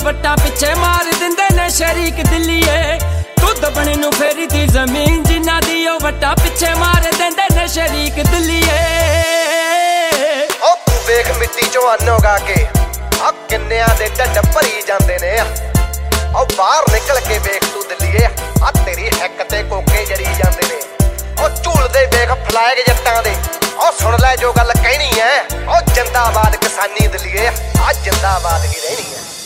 ਵੱਟਾਂ ਪਿੱਛੇ ਮਾਰ ਦਿੰਦੇ ਨੇ ਸ਼ਰੀਕ ਦਿੱਲੀਏ ਦੁੱਧ ਬਣੇ ਨੂੰ ਫੇਰੀ ਦੀ ਜ਼ਮੀਨ ਜਿਨ੍ਹਾਂ ਦੀ ਉਹ ਵੱਟਾਂ ਪਿੱਛੇ ਮਾਰ ਦਿੰਦੇ ਨੇ ਸ਼ਰੀਕ ਦਿੱਲੀਏ ਓ ਤੂੰ ਵੇਖ ਮਿੱਟੀ ਚੋਂ ਅੰਨ ਉਗਾ ਕੇ ਆ ਕਿੰਨਿਆਂ ਦੇ ਢੱਡ ਭਰੀ ਜਾਂਦੇ ਨੇ ਓ ਬਾਹਰ ਨਿਕਲ ਕੇ ਵੇਖ ਤੂੰ ਦਿੱਲੀਏ ਆ ਤੇਰੀ ਹਿੱਕ ਤੇ ਕੋਕੇ ਜਰੀ ਜਾਂਦੇ ਨੇ ਓ ਝੂਲਦੇ ਵੇਖ ਫਲੈਗ ਜੱਟਾਂ ਦੇ ਓ ਸੁਣ ਲੈ ਜੋ ਗੱਲ ਕਹਿਣੀ ਐ ਓ ਜਿੰਦਾਬਾਦ ਕਿਸਾਨੀ ਦਿੱਲੀਏ ਆ ਜਿੰਦਾਬਾਦ ਹੀ ਰਹਿਣੀ ਐ।